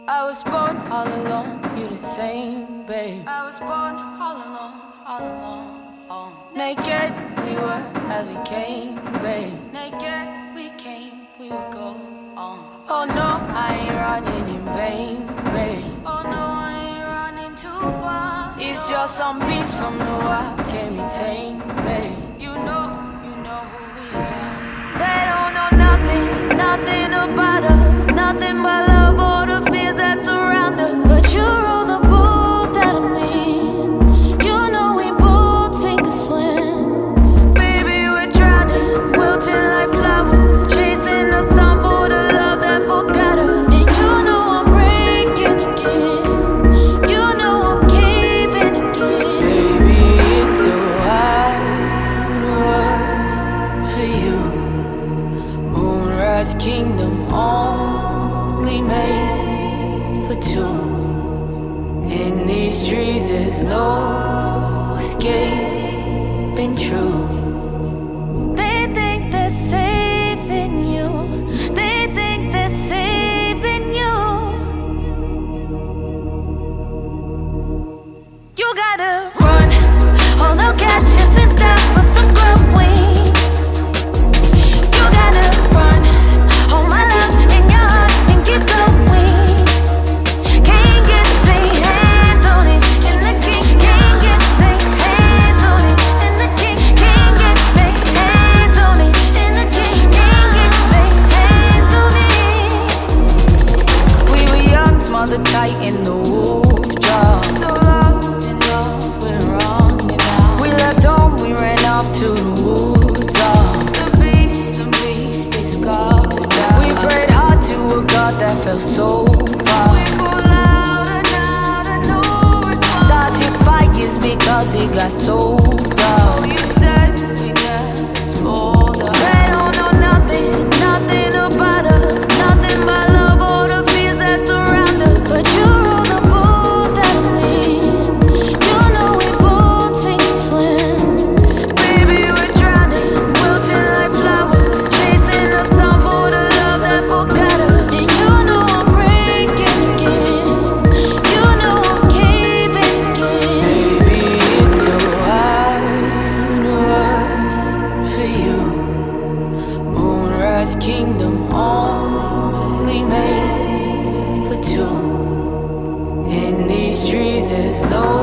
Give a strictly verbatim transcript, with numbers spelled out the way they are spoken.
I was born all alone, you the same, babe. I was born all alone, all alone. Oh. Naked we were as we came, babe. Naked we came, we would go on. Oh no, I ain't running in vain, babe. Oh no, I ain't running too far. It's just some beats from the wild, can't be tamed, babe. You know, you know who we are. They don't know nothing, nothing about us, nothing but love or the fears that surround us. But you roll the boat that I'm in. You know we both sink or swim. Baby, we're drowning, wilting like flowers, chasing the sun for the love that forgot us. And you know I'm breaking again. You know I'm caving again. Baby, it's a wide world for you. Moonrise kingdom only made for two. In these trees there's no escaping truth. They think they're saving you. They think they're saving you. You gotta run, or they'll catch us and stop us from growing. You gotta run, hold my love in your heart and keep going. Can't get their hands on it, and the king can't get their hands on it, and the king can't get their hands on it, and the king can't get their hands on it. We were young, smothered tight in the wolf jaw. So lost in love, we're wrong now. We left home, we ran off to the woods. Oh. The beast, the beast, they scarred us down. We prayed hard to a God that fell so far. We call louder now, to no response. Started fires because it got so dark. You said we never spoiled us. They don't know nothing, nothing about us, nothing but love or the fears that surround us. But you roll the boat that I'm in. You know we both sink or swim. Baby, we're drowning, wilting like flowers, chasing the sun for the love that forgot us. And you know I'm breaking again. You know I'm caving again. Baby, it's a wide world for you. Moonrise kingdom only made for two. In these trees there's no